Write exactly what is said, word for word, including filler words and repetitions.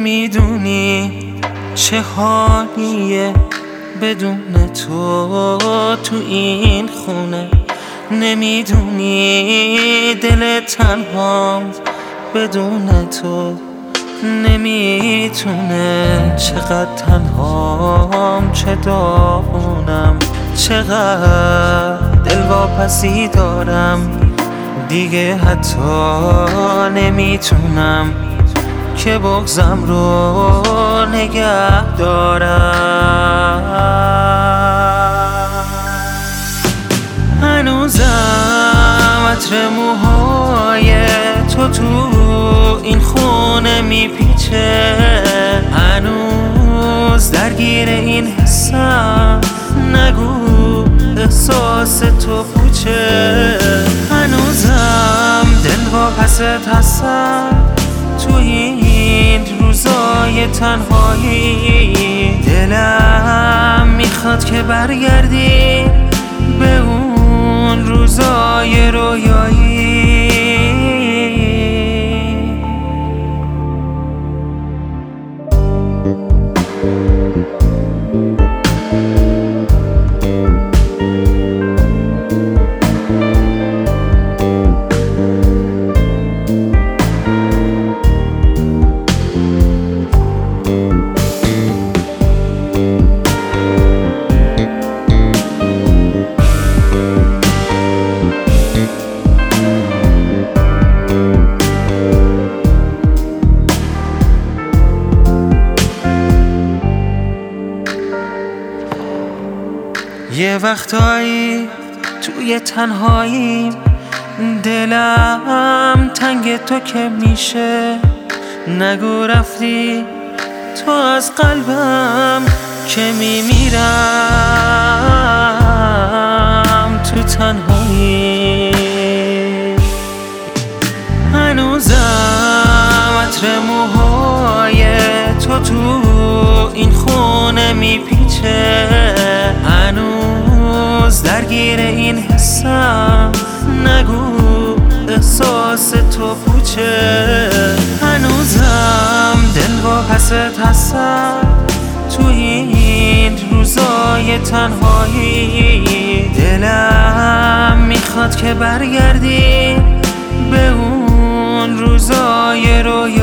نمیدونی چه حالیه بدون تو تو این خونه، نمیدونی دل تنهام بدون تو نمیتونه. چقدر تنهام، چه داغونم، چقدر دلواپسی دارم، دیگه حتی نمیتونم که بغضم رو نگه دارم. هنوزم عطر موهای تو تو این خونه میپیچه، هنوز درگیر این حسم، نگو احساس تو پوچه. هنوزم دلواپست هستم تو این روزای تنهایی، دلم میخواد که برگردی به اون روزای رویایی. یه وقتایی توی تنهایی دلم تنگ تو که میشه، نگو رفتی تو از قلبم که میمیرم تو تنهایی. هنوزم عطر موهای تو تو این خونه میپیچه، هنوز درگیر این حسم، نگو احساس تو پوچه. هنوزم دلواپست هستم تو این روزای تنهایی، دلم میخواد که برگردی به اون روزای رویایی.